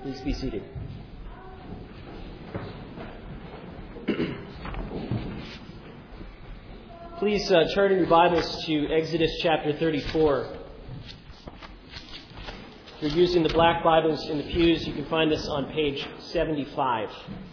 Please be seated. Please turn in your Bibles to Exodus chapter 34. If you're using the black Bibles in the pews, you can find this on page 75.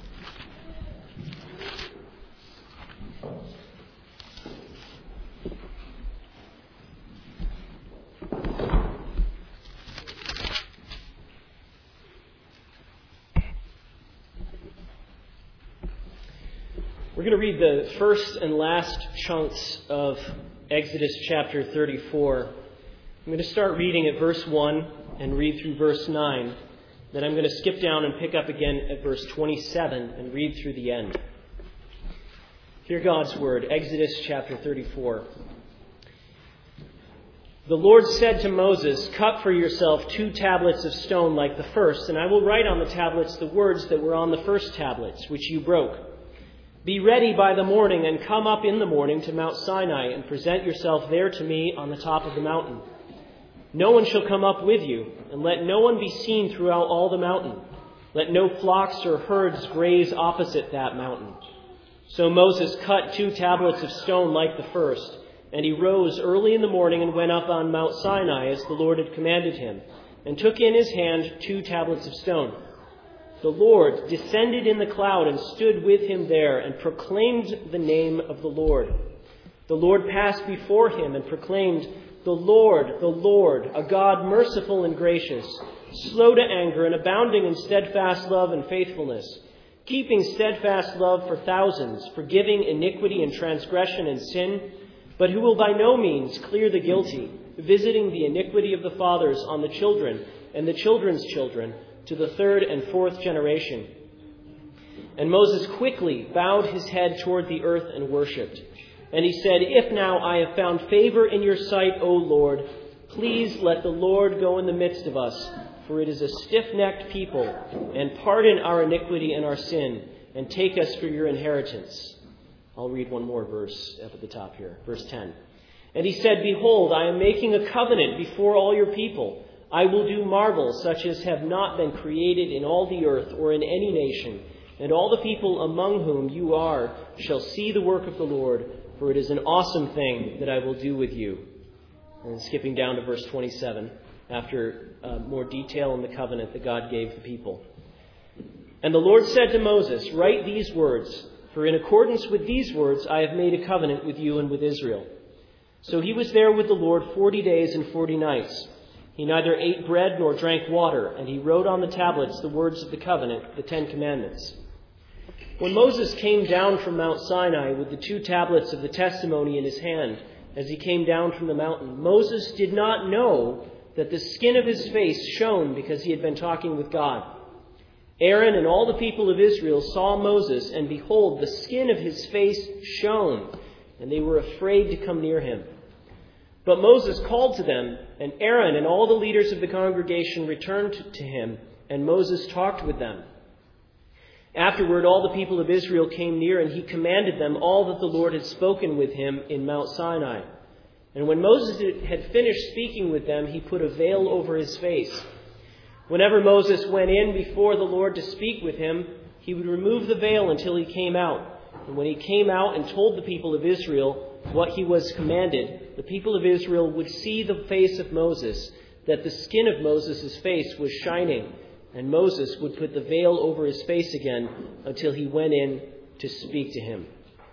We're going to read the first and last chunks of Exodus chapter 34. I'm going to start reading at verse 1 and read through verse 9. Then I'm going to skip down and pick up again at verse 27 and read through the end. Hear God's word, Exodus chapter 34. The Lord said to Moses, "Cut for yourself 2 tablets of stone like the first, and I will write on the tablets the words that were on the first tablets, which you broke. Be ready by the morning and come up in the morning to Mount Sinai and present yourself there to me on the top of the mountain. No one shall come up with you, and let no one be seen throughout all the mountain. Let no flocks or herds graze opposite that mountain." So Moses cut 2 tablets of stone like the first, and he rose early in the morning and went up on Mount Sinai as the Lord had commanded him, and took in his hand 2 tablets of stone. The Lord descended in the cloud and stood with him there and proclaimed the name of the Lord. The Lord passed before him and proclaimed, the Lord, a God merciful and gracious, slow to anger and abounding in steadfast love and faithfulness, keeping steadfast love for thousands, forgiving iniquity and transgression and sin, but who will by no means clear the guilty, visiting the iniquity of the fathers on the children and the children's children, to the 3rd and 4th generation. And Moses quickly bowed his head toward the earth and worshipped. And he said, "If now I have found favor in your sight, O Lord, please let the Lord go in the midst of us, for it is a stiff-necked people, and pardon our iniquity and our sin, and take us for your inheritance." I'll read one more verse up at the top here, verse 10. And he said, "Behold, I am making a covenant before all your people. I will do marvels such as have not been created in all the earth or in any nation, and all the people among whom you are shall see the work of the Lord, for it is an awesome thing that I will do with you." And skipping down to verse 27, after more detail on the covenant that God gave the people. "And the Lord said to Moses, write these words, for in accordance with these words I have made a covenant with you and with Israel." So he was there with the Lord 40 days and 40 nights. He neither ate bread nor drank water, and he wrote on the tablets the words of the covenant, the 10 Commandments. When Moses came down from Mount Sinai with the 2 tablets of the testimony in his hand, as he came down from the mountain, Moses did not know that the skin of his face shone because he had been talking with God. Aaron and all the people of Israel saw Moses, and behold, the skin of his face shone, and they were afraid to come near him. But Moses called to them, and Aaron and all the leaders of the congregation returned to him, and Moses talked with them. Afterward, all the people of Israel came near, and he commanded them all that the Lord had spoken with him in Mount Sinai. And when Moses had finished speaking with them, he put a veil over his face. Whenever Moses went in before the Lord to speak with him, he would remove the veil until he came out. And when he came out and told the people of Israel what he was commanded, the people of Israel would see the face of Moses, that the skin of Moses' face was shining, and Moses would put the veil over his face again until he went in to speak to him.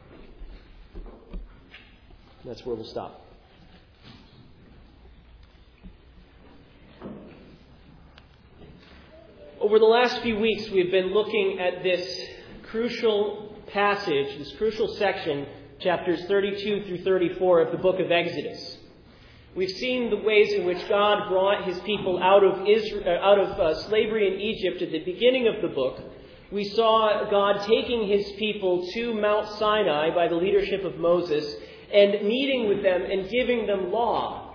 That's where we'll stop. Over the last few weeks, we've been looking at this crucial passage, this crucial section, chapters 32 through 34 of the book of Exodus. We've seen the ways in which God brought his people out of slavery in Egypt at the beginning of the book. We saw God taking his people to Mount Sinai by the leadership of Moses and meeting with them and giving them law.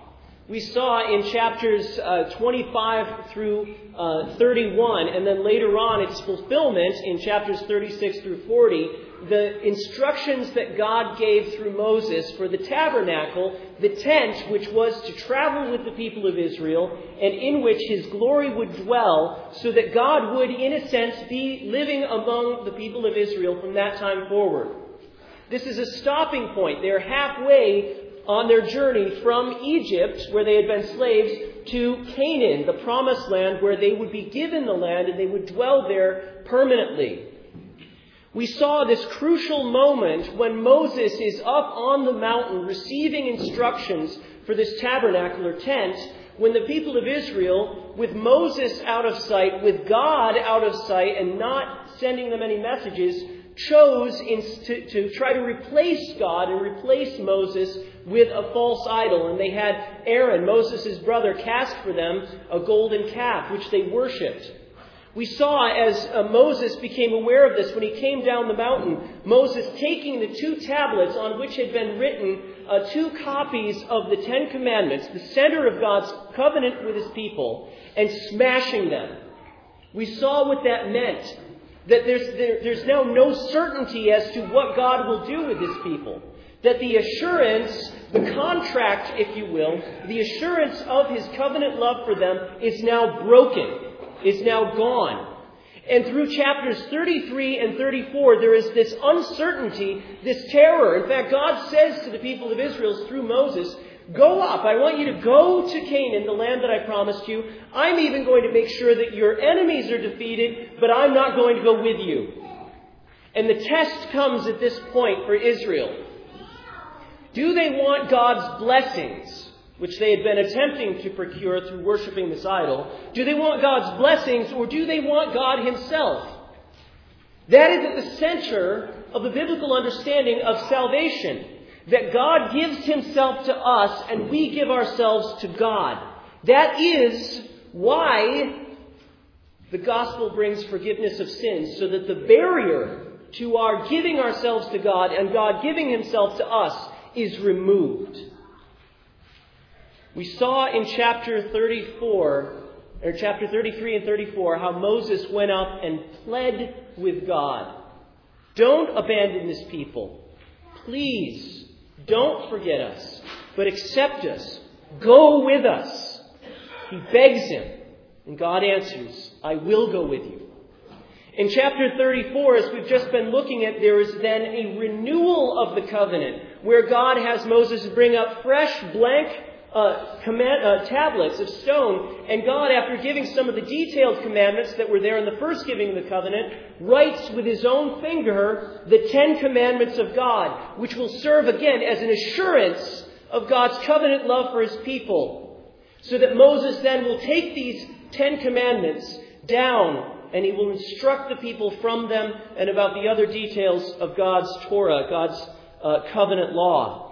We saw in chapters 25 through 31, and then later on its fulfillment in chapters 36 through 40, the instructions that God gave through Moses for the tabernacle, the tent, which was to travel with the people of Israel, and in which His glory would dwell, so that God would, in a sense, be living among the people of Israel from that time forward. This is a stopping point. They're halfway on their journey from Egypt, where they had been slaves, to Canaan, the promised land, where they would be given the land and they would dwell there permanently. We saw this crucial moment when Moses is up on the mountain receiving instructions for this tabernacle or tent, when the people of Israel, with Moses out of sight, with God out of sight, and not sending them any messages, chose to try to replace God and replace Moses with a false idol. And they had Aaron, Moses' brother, cast for them a golden calf, which they worshipped. We saw as Moses became aware of this when he came down the mountain, Moses taking the 2 tablets on which had been written 2 copies of the 10 Commandments, the center of God's covenant with His people, and smashing them. We saw what that meant. That there's now no certainty as to what God will do with His people. That the assurance, the contract, if you will, the assurance of His covenant love for them is now broken, is now gone. And through chapters 33 and 34, there is this uncertainty, this terror. In fact, God says to the people of Israel through Moses, go up. I want you to go to Canaan, the land that I promised you. I'm even going to make sure that your enemies are defeated, but I'm not going to go with you. And the test comes at this point for Israel. Do they want God's blessings, which they had been attempting to procure through worshiping this idol? Do they want God's blessings, or do they want God Himself? That is at the center of the biblical understanding of salvation. That God gives Himself to us and we give ourselves to God. That is why the gospel brings forgiveness of sins, so that the barrier to our giving ourselves to God and God giving Himself to us is removed. We saw in chapter 33 and 34, how Moses went up and pled with God. Don't abandon this people. Please, don't forget us, but accept us. Go with us. He begs Him, and God answers, I will go with you. In chapter 34, as we've just been looking at, there is then a renewal of the covenant, where God has Moses bring up fresh, blank tablets of stone, and God, after giving some of the detailed commandments that were there in the first giving of the covenant, writes with His own finger the 10 Commandments of God, which will serve again as an assurance of God's covenant love for His people, so that Moses then will take these 10 Commandments down and he will instruct the people from them and about the other details of God's Torah, God's covenant law.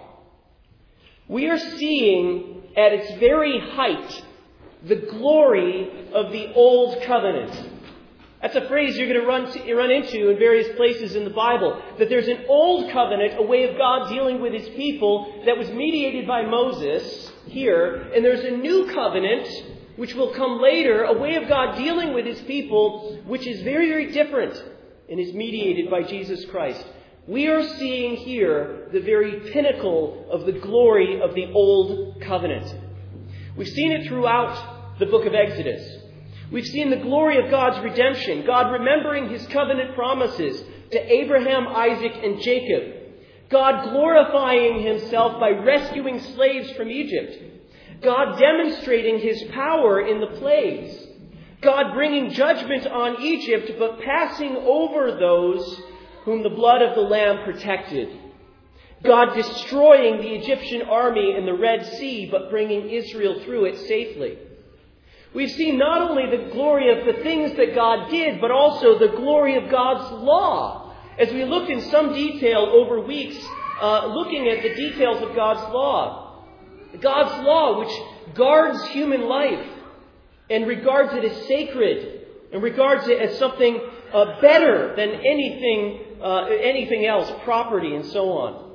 We are seeing at its very height the glory of the Old Covenant. That's a phrase you're going to run into in various places in the Bible. That there's an Old Covenant, a way of God dealing with His people that was mediated by Moses here. And there's a New Covenant, which will come later, a way of God dealing with His people, which is very, very different and is mediated by Jesus Christ. We are seeing here the very pinnacle of the glory of the Old Covenant. We've seen it throughout the book of Exodus. We've seen the glory of God's redemption, God remembering His covenant promises to Abraham, Isaac, and Jacob. God glorifying Himself by rescuing slaves from Egypt. God demonstrating His power in the plagues. God bringing judgment on Egypt, but passing over those whom the blood of the Lamb protected. God destroying the Egyptian army in the Red Sea, but bringing Israel through it safely. We've seen not only the glory of the things that God did, but also the glory of God's law. As we looked in some detail over weeks, looking at the details of God's law. God's law, which guards human life and regards it as sacred and regards it as something better than anything else, property and so on.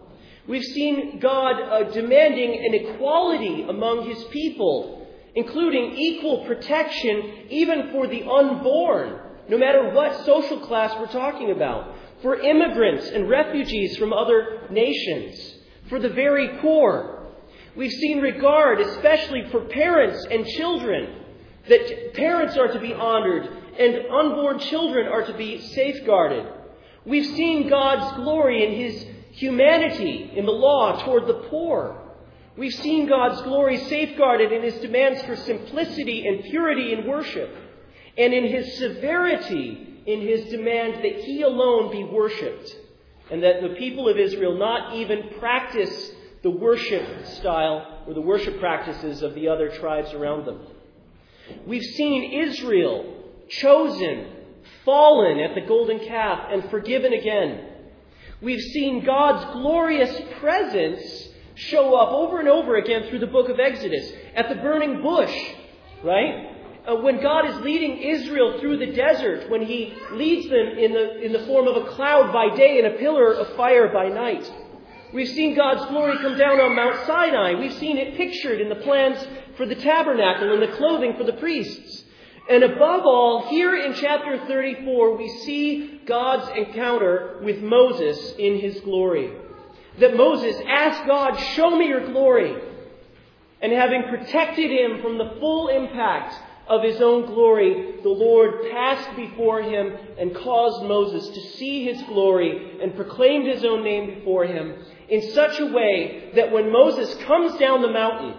We've seen God demanding an equality among his people, including equal protection even for the unborn, no matter what social class we're talking about, for immigrants and refugees from other nations, for the very poor. We've seen regard, especially for parents and children, that parents are to be honored and unborn children are to be safeguarded. We've seen God's glory in his humanity in the law toward the poor. We've seen God's glory safeguarded in his demands for simplicity and purity in worship, and in his severity in his demand that he alone be worshipped, and that the people of Israel not even practice the worship style or the worship practices of the other tribes around them. We've seen Israel chosen, fallen at the golden calf, and forgiven again. We've seen God's glorious presence show up over and over again through the book of Exodus. At the burning bush, right? When God is leading Israel through the desert, when he leads them in the form of a cloud by day and a pillar of fire by night. We've seen God's glory come down on Mount Sinai. We've seen it pictured in the plans for the tabernacle and the clothing for the priests. And above all, here in chapter 34, we see God's encounter with Moses in his glory. That Moses asked God, "Show me your glory." And having protected him from the full impact of his own glory, the Lord passed before him and caused Moses to see his glory and proclaimed his own name before him in such a way that when Moses comes down the mountain,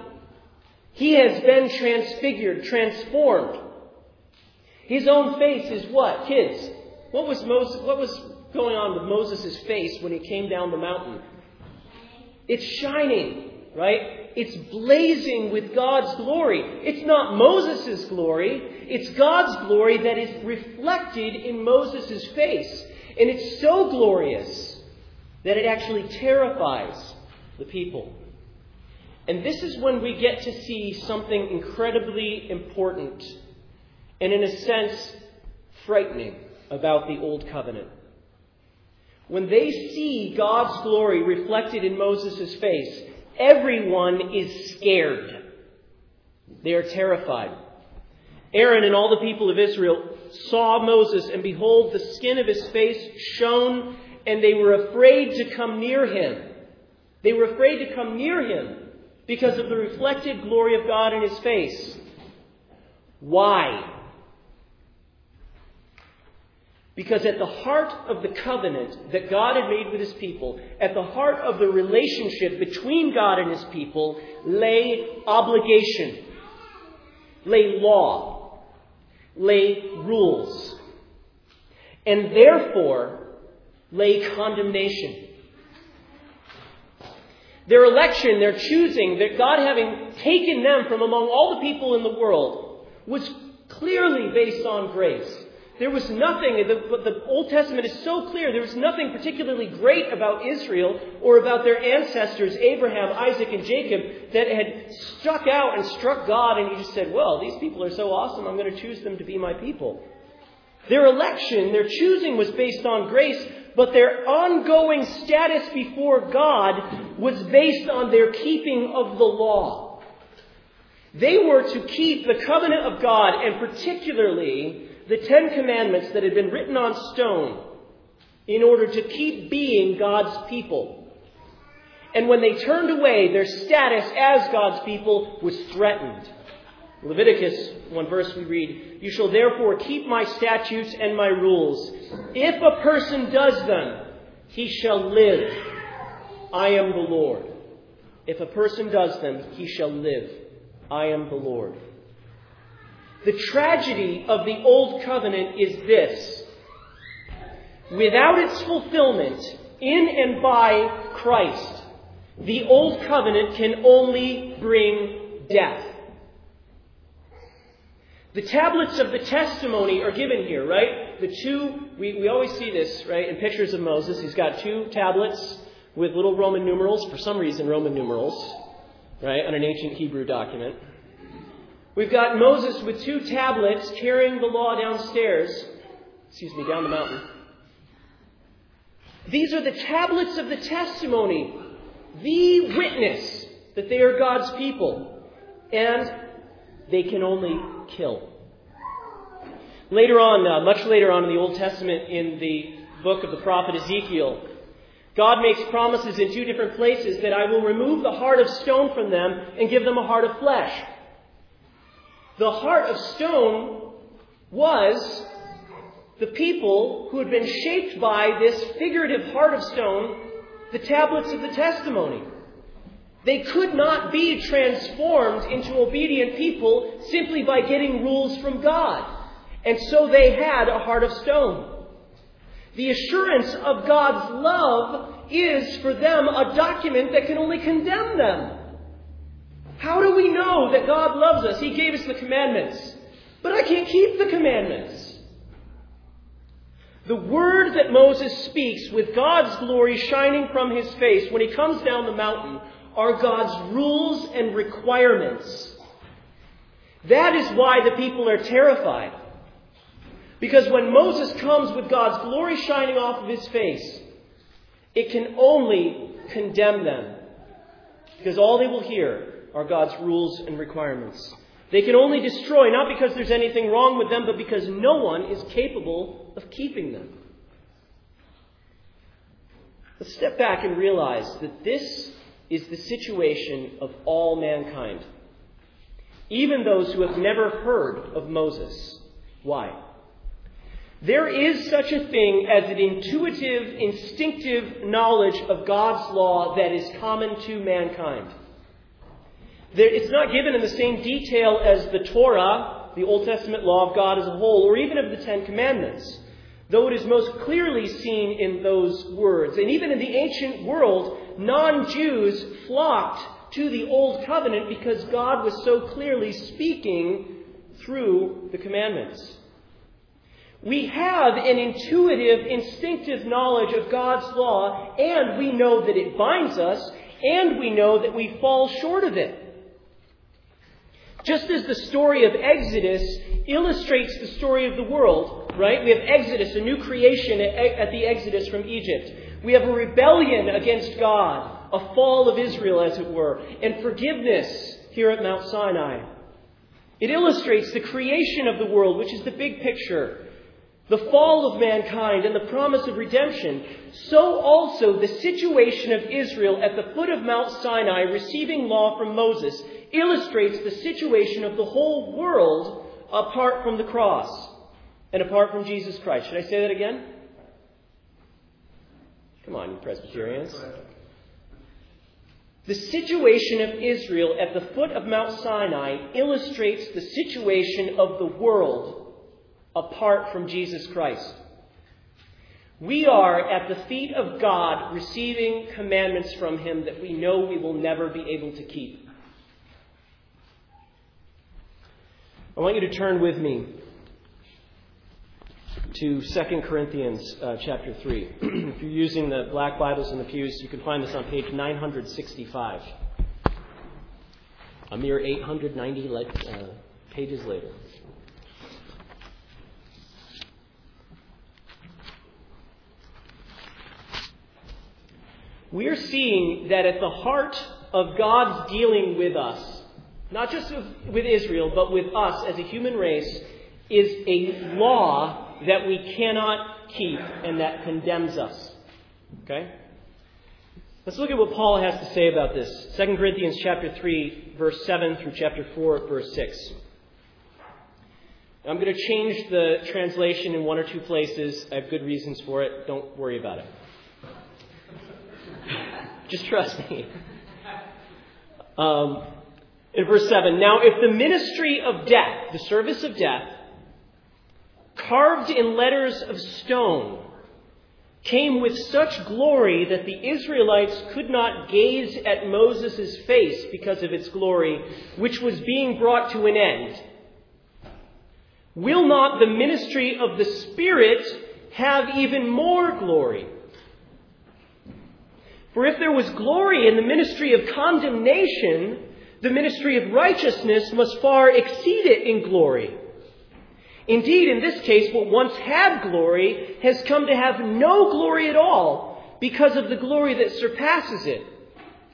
he has been transfigured, transformed. His own face is what? Kids, what was going on with Moses' face when he came down the mountain? It's shining, right? It's blazing with God's glory. It's not Moses' glory. It's God's glory that is reflected in Moses' face. And it's so glorious that it actually terrifies the people. And this is when we get to see something incredibly important and, in a sense, frightening about the Old Covenant. When they see God's glory reflected in Moses' face, everyone is scared. They are terrified. Aaron and all the people of Israel saw Moses, and behold, the skin of his face shone, and they were afraid to come near him. They were afraid to come near him because of the reflected glory of God in his face. Why? Because at the heart of the covenant that God had made with his people, at the heart of the relationship between God and his people, lay obligation, lay law, lay rules, and therefore lay condemnation. Their election, their choosing, that God having taken them from among all the people in the world, was clearly based on grace. There was nothing, the Old Testament is so clear, there was nothing particularly great about Israel or about their ancestors, Abraham, Isaac, and Jacob, that had stuck out and struck God, and he just said, well, these people are so awesome, I'm going to choose them to be my people. Their election, their choosing was based on grace, but their ongoing status before God was based on their keeping of the law. They were to keep the covenant of God, and particularly the 10 Commandments that had been written on stone, in order to keep being God's people. And when they turned away, their status as God's people was threatened. Leviticus, one verse we read, "You shall therefore keep my statutes and my rules. If a person does them, he shall live. I am the Lord." If a person does them, he shall live. I am the Lord. The tragedy of the Old Covenant is this. Without its fulfillment in and by Christ, the Old Covenant can only bring death. The tablets of the testimony are given here, right? The two, we always see this, right, in pictures of Moses. He's got 2 tablets with little Roman numerals, for some reason Roman numerals, right, on an ancient Hebrew document. We've got Moses with 2 tablets carrying the law down the mountain. These are the tablets of the testimony the witness that they are God's people, and they can only kill. Later on, much later on in the Old Testament, in the book of the prophet Ezekiel, God makes promises in two different places that I will remove the heart of stone from them and give them a heart of flesh. The heart of stone was the people who had been shaped by this figurative heart of stone, the tablets of the testimony. They could not be transformed into obedient people simply by getting rules from God. And so they had a heart of stone. The assurance of God's love is for them a document that can only condemn them. How do we know that God loves us? He gave us the commandments. But I can't keep the commandments. The word that Moses speaks with God's glory shining from his face when he comes down the mountain are God's rules and requirements. That is why the people are terrified. Because when Moses comes with God's glory shining off of his face, it can only condemn them. Because all they will hear are God's rules and requirements. They can only destroy, not because there's anything wrong with them, but because no one is capable of keeping them. Let's step back and realize that this is the situation of all mankind. Even those who have never heard of Moses. Why? There is such a thing as an intuitive, instinctive knowledge of God's law that is common to mankind. It's not given in the same detail as the Torah, the Old Testament law of God as a whole, or even of the Ten Commandments, though it is most clearly seen in those words. And even in the ancient world, non-Jews flocked to the Old Covenant because God was so clearly speaking through the commandments. We have an intuitive, instinctive knowledge of God's law, and we know that it binds us, and we know that we fall short of it. Just as the story of Exodus illustrates the story of the world, right? We have Exodus, a new creation at the Exodus from Egypt. We have a rebellion against God, a fall of Israel, as it were, and forgiveness here at Mount Sinai. It illustrates the creation of the world, which is the big picture. The fall of mankind and the promise of redemption. So also the situation of Israel at the foot of Mount Sinai receiving law from Moses illustrates the situation of the whole world apart from the cross and apart from Jesus Christ. Should I say that again? Come on, you Presbyterians. The situation of Israel at the foot of Mount Sinai illustrates the situation of the world apart from Jesus Christ. We are at the feet of God receiving commandments from Him that we know we will never be able to keep. I want you to turn with me to 2 Corinthians chapter 3. If you're using the black Bibles in the pews, you can find this on page 965. A mere 890 pages later. We are seeing that at the heart of God's dealing with us, not just with Israel, but with us as a human race, is a law that we cannot keep and that condemns us. Okay? Let's look at what Paul has to say about this. 2 Corinthians chapter 3, verse 7 through chapter 4, verse 6. I'm going to change the translation in one or two places. I have good reasons for it. Don't worry about it. Just trust me. In verse 7, now if the ministry of death, the service of death, carved in letters of stone, came with such glory that the Israelites could not gaze at Moses' face because of its glory, which was being brought to an end, will not the ministry of the Spirit have even more glory? For if there was glory in the ministry of condemnation, the ministry of righteousness must far exceed it in glory. Indeed, in this case, what once had glory has come to have no glory at all because of the glory that surpasses it.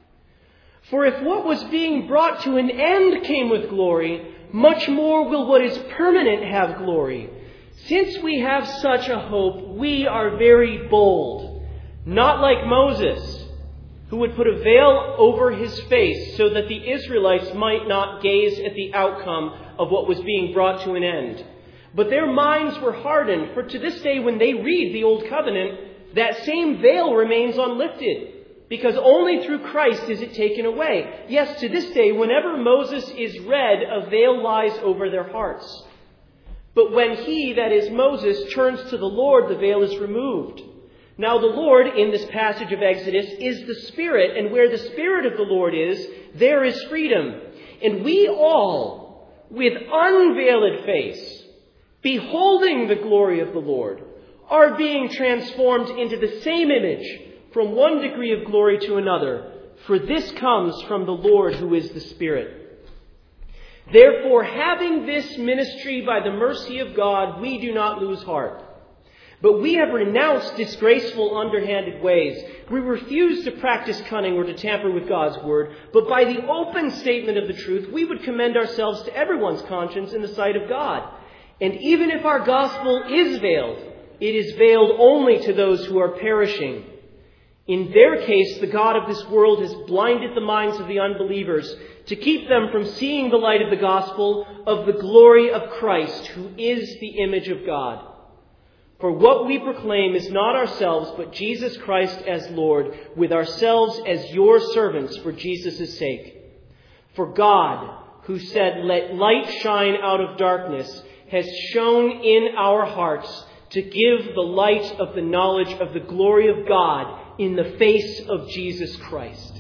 For if what was being brought to an end came with glory, much more will what is permanent have glory. Since we have such a hope, we are very bold, not like Moses, who would put a veil over his face so that the Israelites might not gaze at the outcome of what was being brought to an end. But their minds were hardened, for to this day when they read the Old Covenant, that same veil remains unlifted, because only through Christ is it taken away. Yes, to this day, whenever Moses is read, a veil lies over their hearts. But when he, that is Moses, turns to the Lord, the veil is removed. Now the Lord, in this passage of Exodus, is the Spirit, and where the Spirit of the Lord is, there is freedom. And we all, with unveiled face, beholding the glory of the Lord, are being transformed into the same image from one degree of glory to another. For this comes from the Lord who is the Spirit. Therefore, having this ministry by the mercy of God, we do not lose heart. But we have renounced disgraceful, underhanded ways. We refuse to practice cunning or to tamper with God's word. But by the open statement of the truth, we would commend ourselves to everyone's conscience in the sight of God. And even if our gospel is veiled, it is veiled only to those who are perishing. In their case, the God of this world has blinded the minds of the unbelievers to keep them from seeing the light of the gospel of the glory of Christ, who is the image of God. For what we proclaim is not ourselves, but Jesus Christ as Lord, with ourselves as your servants for Jesus' sake. For God, who said, "Let light shine out of darkness," has shone in our hearts to give the light of the knowledge of the glory of God in the face of Jesus Christ.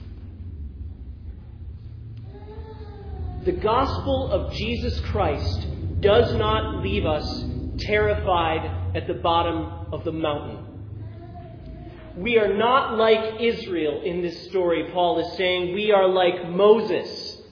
The gospel of Jesus Christ does not leave us terrified at the bottom of the mountain. We are not like Israel in this story, Paul is saying. We are like Moses.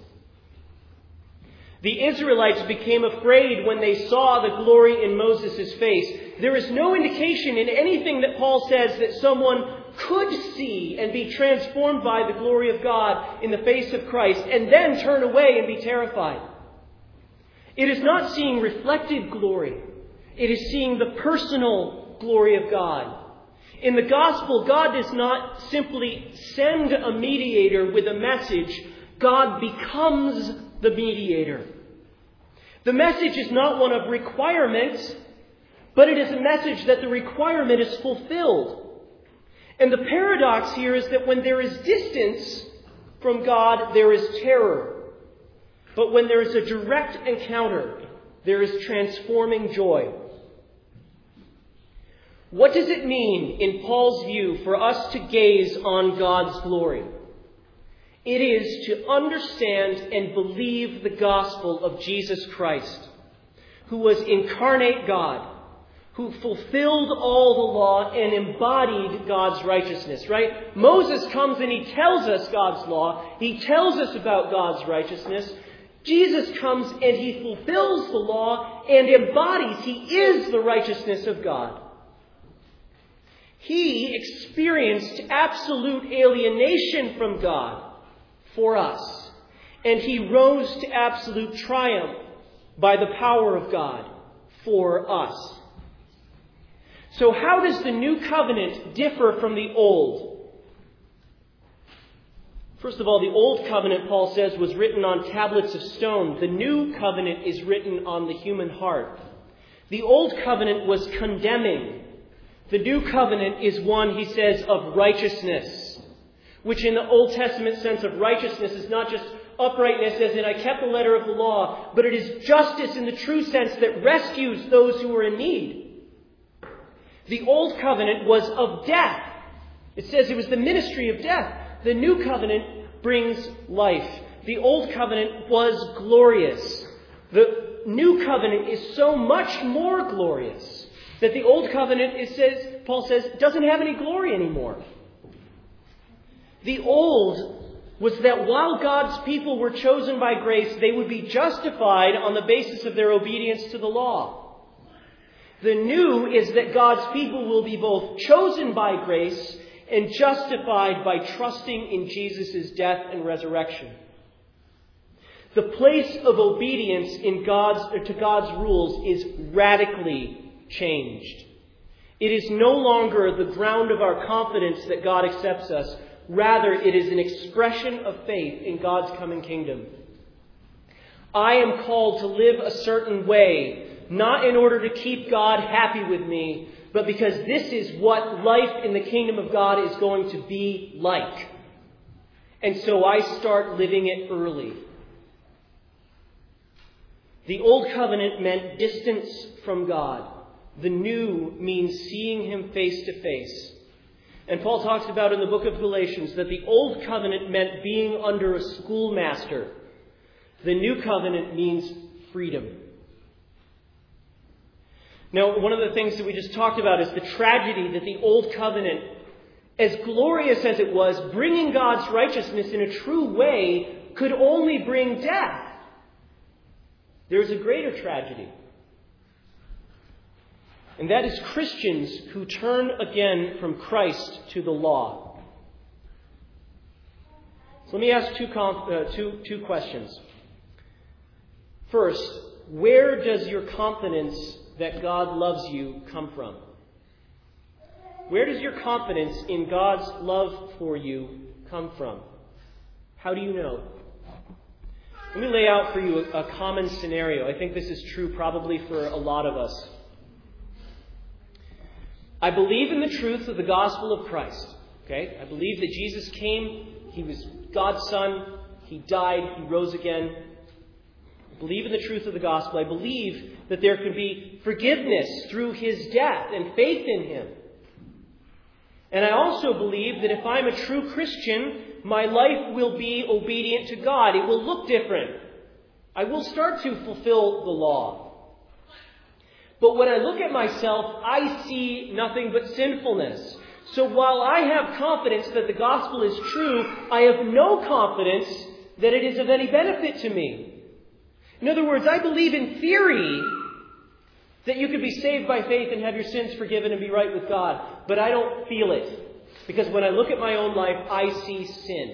The Israelites became afraid when they saw the glory in Moses' face. There is no indication in anything that Paul says that someone could see and be transformed by the glory of God in the face of Christ and then turn away and be terrified. It is not seeing reflected glory. It is seeing the personal glory of God. In the gospel, God does not simply send a mediator with a message. God becomes the mediator. The message is not one of requirements, but it is a message that the requirement is fulfilled. And the paradox here is that when there is distance from God, there is terror. But when there is a direct encounter, there is transforming joy. What does it mean, in Paul's view, for us to gaze on God's glory? It is to understand and believe the gospel of Jesus Christ, who was incarnate God, who fulfilled all the law and embodied God's righteousness, right? Moses comes and he tells us God's law. He tells us about God's righteousness. Jesus comes and he fulfills the law and embodies. He is the righteousness of God. He experienced absolute alienation from God for us. And he rose to absolute triumph by the power of God for us. So how does the new covenant differ from the old? First of all, the old covenant, Paul says, was written on tablets of stone. The new covenant is written on the human heart. The old covenant was condemning. The new covenant is one, he says, of righteousness, which in the Old Testament sense of righteousness is not just uprightness as in I kept the letter of the law, but it is justice in the true sense that rescues those who are in need. The old covenant was of death. It says it was the ministry of death. The new covenant brings life. The old covenant was glorious. The new covenant is so much more glorious that the old covenant, Paul says, doesn't have any glory anymore. The old was that while God's people were chosen by grace, they would be justified on the basis of their obedience to the law. The new is that God's people will be both chosen by grace and justified by trusting in Jesus' death and resurrection. The place of obedience to God's rules is radically changed. It is no longer the ground of our confidence that God accepts us. Rather, it is an expression of faith in God's coming kingdom. I am called to live a certain way, not in order to keep God happy with me, but because this is what life in the kingdom of God is going to be like. And so I start living it early. The old covenant meant distance from God. The new means seeing Him face to face. And Paul talks about in the book of Galatians that the old covenant meant being under a schoolmaster. The new covenant means freedom. Now, one of the things that we just talked about is the tragedy that the old covenant, as glorious as it was, bringing God's righteousness in a true way, could only bring death. There is a greater tragedy. And that is Christians who turn again from Christ to the law. So let me ask two questions. First, where does your confidence that God loves you come from? Where does your confidence in God's love for you come from? How do you know? Let me lay out for you a common scenario. I think this is true probably for a lot of us. I believe in the truth of the gospel of Christ. Okay? I believe that Jesus came, He was God's Son, He died, He rose again. I believe in the truth of the gospel. I believe that there can be forgiveness through His death and faith in Him. And I also believe that if I'm a true Christian, my life will be obedient to God. It will look different. I will start to fulfill the law. But when I look at myself, I see nothing but sinfulness. So while I have confidence that the gospel is true, I have no confidence that it is of any benefit to me. In other words, I believe in theory that you could be saved by faith and have your sins forgiven and be right with God. But I don't feel it. Because when I look at my own life, I see sin.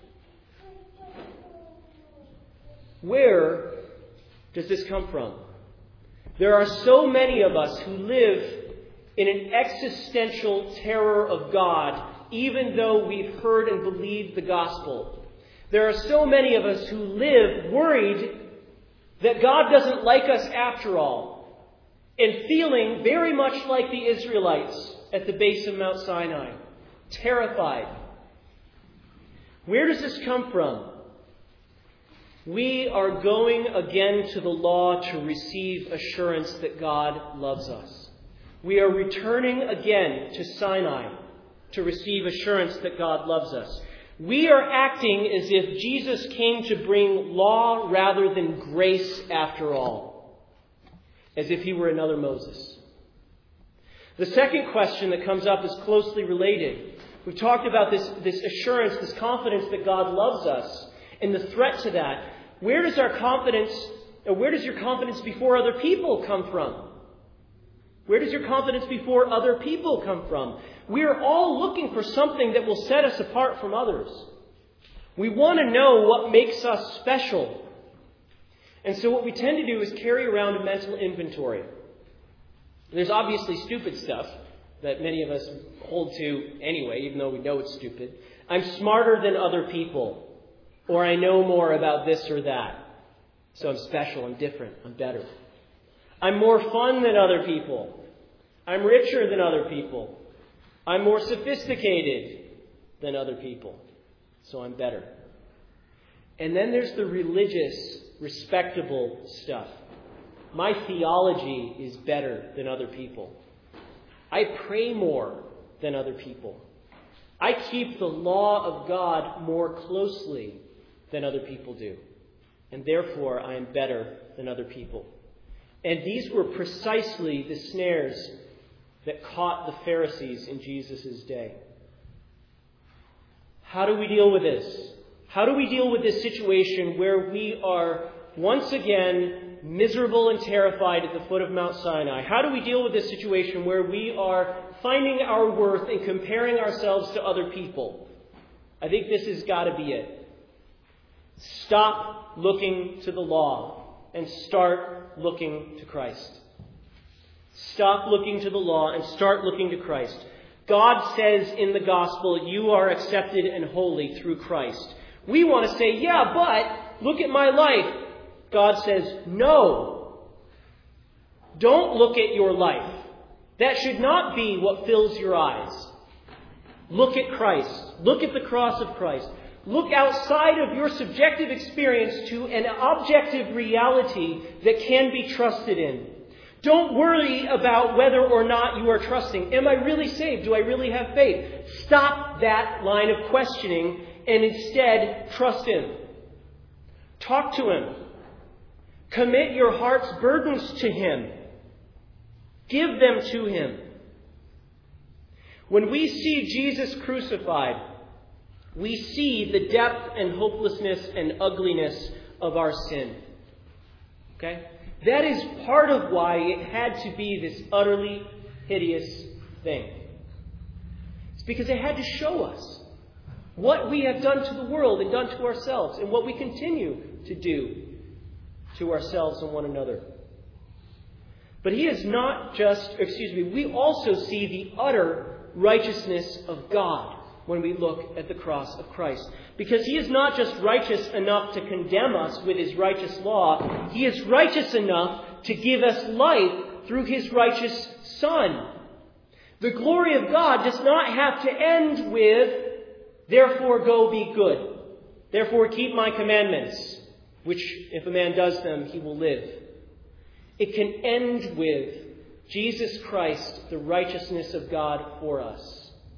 Where does this come from? There are so many of us who live in an existential terror of God, even though we've heard and believed the gospel. There are so many of us who live worried that God doesn't like us after all, and feeling very much like the Israelites at the base of Mount Sinai, terrified. Where does this come from? We are going again to the law to receive assurance that God loves us. We are returning again to Sinai to receive assurance that God loves us. We are acting as if Jesus came to bring law rather than grace after all. As if He were another Moses. The second question that comes up is closely related. We've talked about this assurance, this confidence that God loves us, and the threat to that. Where does your confidence before other people come from? Where does your confidence before other people come from? We are all looking for something that will set us apart from others. We want to know what makes us special. And so what we tend to do is carry around a mental inventory. There's obviously stupid stuff that many of us hold to anyway, even though we know it's stupid. I'm smarter than other people. Or I know more about this or that. So I'm special, I'm different, I'm better. I'm more fun than other people. I'm richer than other people. I'm more sophisticated than other people. So I'm better. And then there's the religious, respectable stuff. My theology is better than other people. I pray more than other people. I keep the law of God more closely than other people do. And therefore, I am better than other people. And these were precisely the snares that caught the Pharisees in Jesus' day. How do we deal with this? How do we deal with this situation where we are once again miserable and terrified at the foot of Mount Sinai? How do we deal with this situation where we are finding our worth in comparing ourselves to other people? I think this has got to be it. Stop looking to the law and start looking to Christ. Stop looking to the law and start looking to Christ. God says in the gospel, you are accepted and holy through Christ. We want to say, yeah, but look at my life. God says, no. Don't look at your life. That should not be what fills your eyes. Look at Christ. Look at the cross of Christ. Look outside of your subjective experience to an objective reality that can be trusted in. Don't worry about whether or not you are trusting. Am I really saved? Do I really have faith? Stop that line of questioning and instead trust Him. Talk to Him. Commit your heart's burdens to Him. Give them to Him. When we see Jesus crucified, we see the depth and hopelessness and ugliness of our sin. Okay? That is part of why it had to be this utterly hideous thing. It's because it had to show us what we have done to the world and done to ourselves and what we continue to do to ourselves and one another. But He is not just, we also see the utter righteousness of God when we look at the cross of Christ. Because He is not just righteous enough to condemn us with His righteous law. He is righteous enough to give us life through His righteous Son. The glory of God does not have to end with, therefore go be good. Therefore keep my commandments, which if a man does them, he will live. It can end with Jesus Christ, the righteousness of God for us.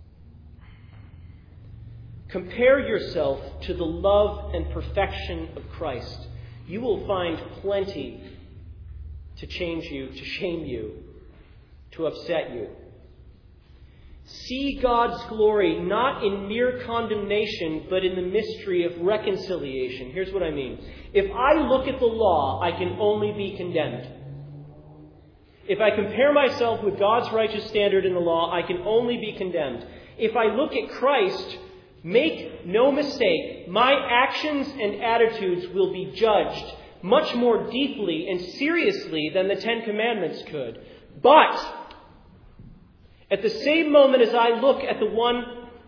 Compare yourself to the love and perfection of Christ. You will find plenty to change you, to shame you, to upset you. See God's glory not in mere condemnation, but in the mystery of reconciliation. Here's what I mean. If I look at the law, I can only be condemned. If I compare myself with God's righteous standard in the law, I can only be condemned. If I look at Christ, make no mistake, my actions and attitudes will be judged much more deeply and seriously than the Ten Commandments could. But at the same moment as I look at the one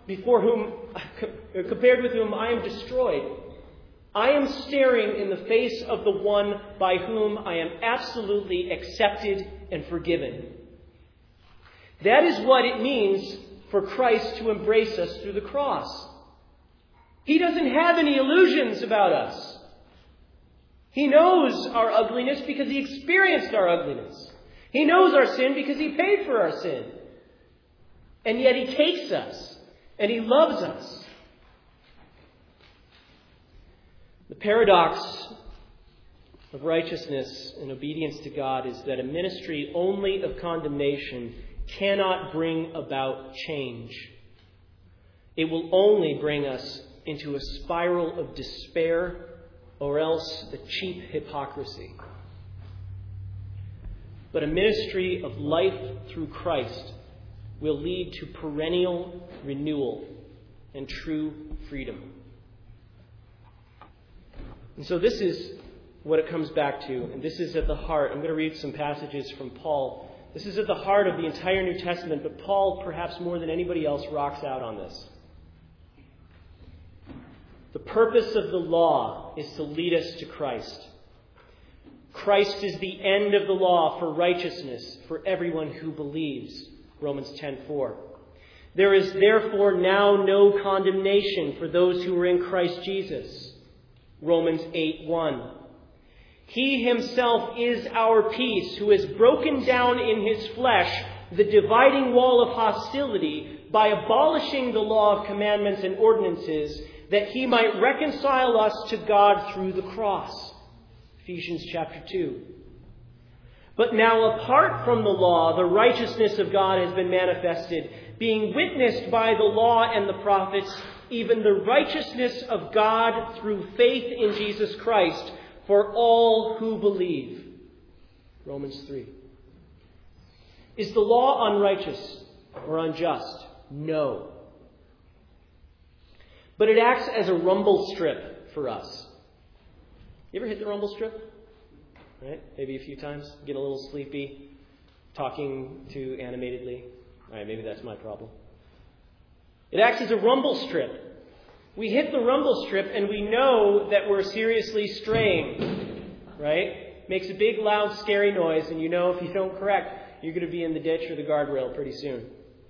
compared with whom I am destroyed, I am staring in the face of the one by whom I am absolutely accepted and forgiven. That is what it means for Christ to embrace us through the cross. He doesn't have any illusions about us. He knows our ugliness because He experienced our ugliness. He knows our sin because He paid for our sin. And yet He takes us and He loves us. The paradox of righteousness and obedience to God is that a ministry only of condemnation cannot bring about change. It will only bring us into a spiral of despair or else a cheap hypocrisy. But a ministry of life through Christ will lead to perennial renewal and true freedom. And so this is what it comes back to, and this is at the heart. I'm going to read some passages from Paul. This is at the heart of the entire New Testament, but Paul, perhaps more than anybody else, rocks out on this. The purpose of the law is to lead us to Christ. Christ is the end of the law for righteousness for everyone who believes. Romans 10:4. There is therefore now no condemnation for those who are in Christ Jesus. Romans 8:1. He Himself is our peace, who has broken down in His flesh the dividing wall of hostility by abolishing the law of commandments and ordinances, that He might reconcile us to God through the cross. Ephesians chapter 2. But now, apart from the law, the righteousness of God has been manifested, being witnessed by the law and the prophets, even the righteousness of God through faith in Jesus Christ for all who believe. Romans 3. Is the law unrighteous or unjust? No. But it acts as a rumble strip for us. You ever hit the rumble strip? Right? Maybe a few times. Get a little sleepy, talking too animatedly. All right, maybe that's my problem. It acts as a rumble strip. We hit the rumble strip and we know that we're seriously straying. Right? Makes a big, loud, scary noise, and you know if you don't correct, you're going to be in the ditch or the guardrail pretty soon.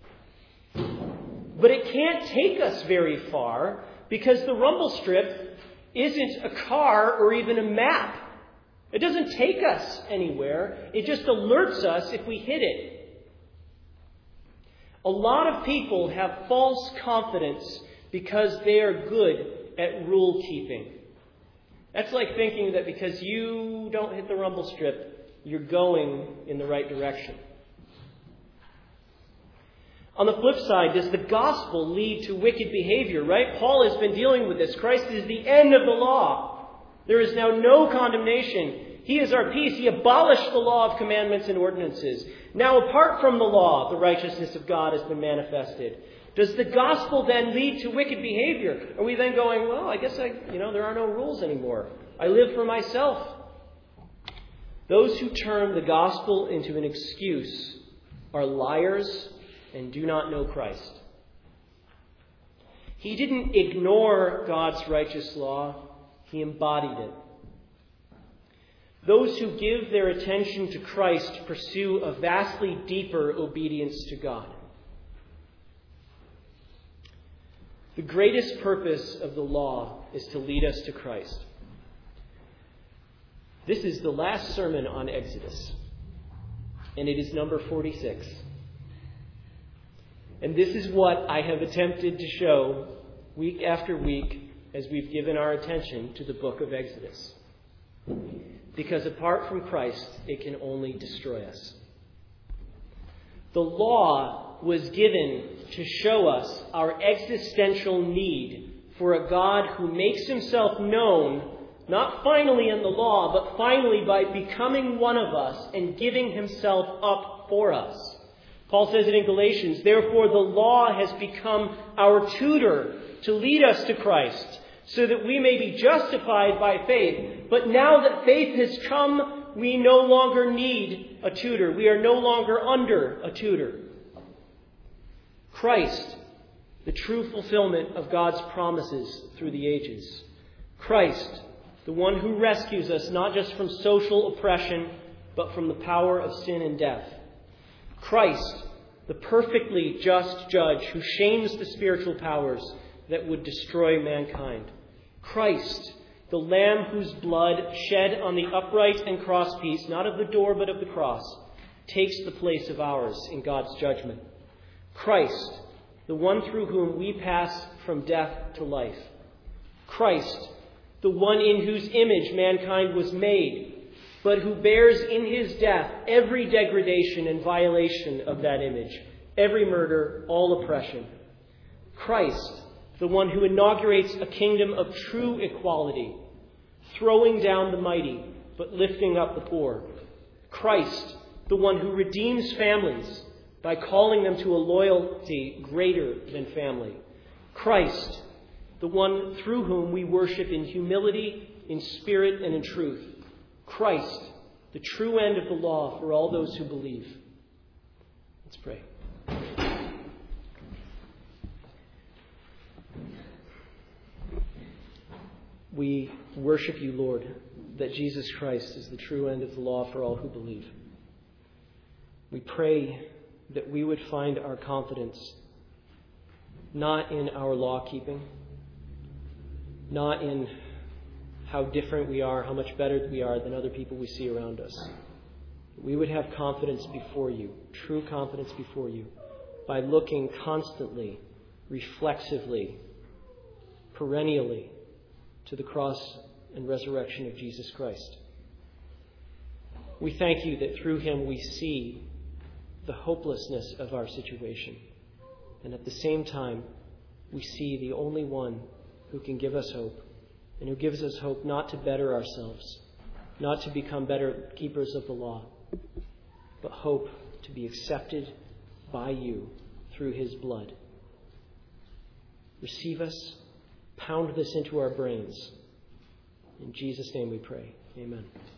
But it can't take us very far because the rumble strip isn't a car or even a map. It doesn't take us anywhere. It just alerts us if we hit it. A lot of people have false confidence because they are good at rule keeping. That's like thinking that because you don't hit the rumble strip, you're going in the right direction. On the flip side, does the gospel lead to wicked behavior, right? Paul has been dealing with this. Christ is the end of the law. There is now no condemnation. He is our peace. He abolished the law of commandments and ordinances. Now, apart from the law, the righteousness of God has been manifested. Does the gospel then lead to wicked behavior? Are we then going, well, I guess there are no rules anymore. I live for myself. Those who turn the gospel into an excuse are liars and do not know Christ. He didn't ignore God's righteous law. He embodied it. Those who give their attention to Christ pursue a vastly deeper obedience to God. The greatest purpose of the law is to lead us to Christ. This is the last sermon on Exodus, and it is number 46. And this is what I have attempted to show week after week as we've given our attention to the book of Exodus. Because apart from Christ, it can only destroy us. The law was given to show us our existential need for a God who makes himself known, not finally in the law, but finally by becoming one of us and giving himself up for us. Paul says it in Galatians, therefore the law has become our tutor to lead us to Christ, so that we may be justified by faith. But now that faith has come, we no longer need a tutor. We are no longer under a tutor. Christ, the true fulfillment of God's promises through the ages. Christ, the one who rescues us not just from social oppression, but from the power of sin and death. Christ, the perfectly just judge who shames the spiritual powers that would destroy mankind. Christ, the Lamb whose blood shed on the upright and crosspiece, not of the door but of the cross, takes the place of ours in God's judgment. Christ, the one through whom we pass from death to life. Christ, the one in whose image mankind was made, but who bears in his death every degradation and violation of that image, every murder, all oppression. Christ, the one who inaugurates a kingdom of true equality, throwing down the mighty, but lifting up the poor. Christ, the one who redeems families by calling them to a loyalty greater than family. Christ, the one through whom we worship in humility, in spirit, and in truth. Christ, the true end of the law for all those who believe. Let's pray. We worship you, Lord, that Jesus Christ is the true end of the law for all who believe. We pray that we would find our confidence not in our law-keeping, not in how different we are, how much better we are than other people we see around us. We would have confidence before you, true confidence before you, by looking constantly, reflexively, perennially to the cross and resurrection of Jesus Christ. We thank you that through him we see the hopelessness of our situation. And at the same time, we see the only one who can give us hope, and who gives us hope not to better ourselves, not to become better keepers of the law, but hope to be accepted by you through his blood. Receive us, pound this into our brains. In Jesus' name we pray. Amen.